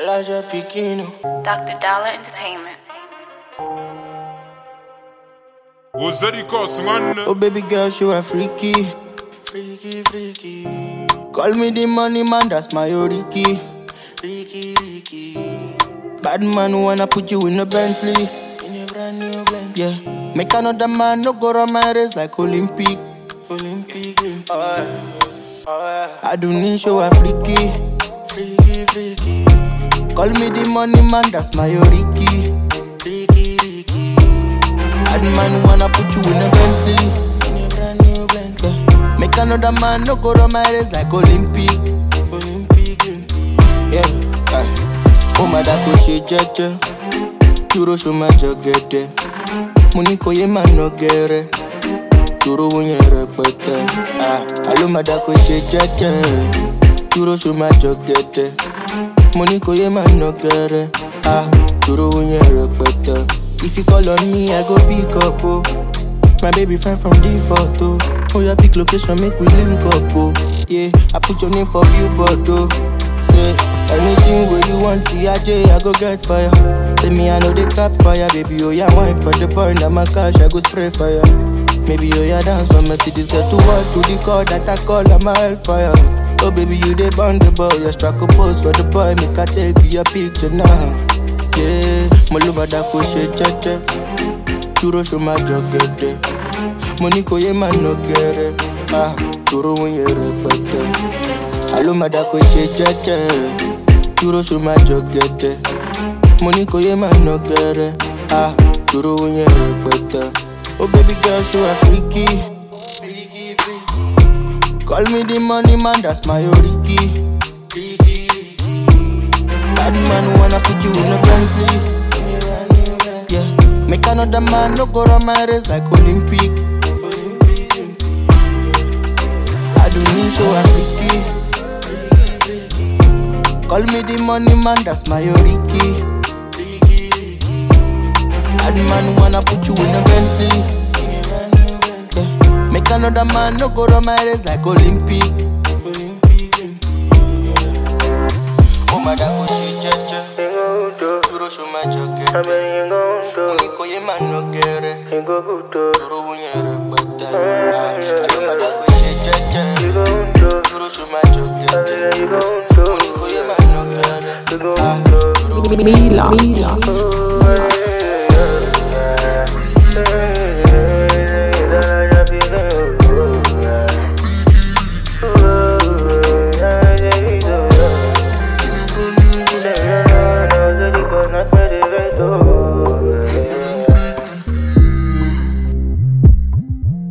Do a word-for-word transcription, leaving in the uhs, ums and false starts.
Elijah Pequeno. Doctor Dollar Entertainment. What's that cost, man? Oh baby girl, you are freaky. Freaky, freaky. Call me the money man, that's my Oriki. Ricky, Ricky. Bad man who wanna put you in a Bentley. In a brand new Bentley. Yeah. Make another man no go run my race like Olympic. Olympic. Oh, yeah. Oh, yeah. I do need show a freaky. Freaky, freaky. Call me the money man, that's my Oriki. Ricky, Ricky. Bad man who wanna put you in a Bentley. In a brand new Bentley. Yeah. Make another man no go run my race like Olympic. Olympic. Yeah. Uh. Oh my da ko she jeje. Duro show my jogede. Money ko ye man no gere. Duro wonye repete. Ah, alo my da ko she jeje. Duro show my jogede. Money ko ye man no gere. Ah, duro wonye repete. If you call on me, I go pick up. Oh. My baby friend from the photo. Oh, your pick location, make we link up. Oh. Yeah, I put your name for billboard. Oh. Say anything where you want, T I J, I go get fire. Say me, I know they cap fire, baby. Oh, yeah, wine for the boy, now my cash, I go spray fire. Maybe oh, yeah, dance for Mercedes, get to work to the call that I call, I'm a hellfire. Oh, baby, you they burn the boy, you strike a pose for the boy, make I take you a picture now. Yeah, Maluma da ko she cheche, Duro show my jogede. Money ko ye man no gere, ah, Duro when you repete. Alo mada ko she cheche, Duro show my jogede. Money ko ye man no gere, ah, Duro when you repete. Oh baby girl, you are freaky. Freaky, freaky. Call me the money man, that's my Oriki. Bad man wanna put you in a Bentley. Yeah, make another man no go run my race like Olympic. I don't need show a freaky. Call me the money man, that's my Oriki. Bad man wanna put you in a Bentley. Yeah, make another man no go run my race like Olympic. Oh my da ko she jeje. Duro show my jogede. Money ko ye man no gere. Duro wonye repete. Ah, alo my da ko she jeje. Duro show my jogede. Money ko ye man no gere. Ah, Duro Mila.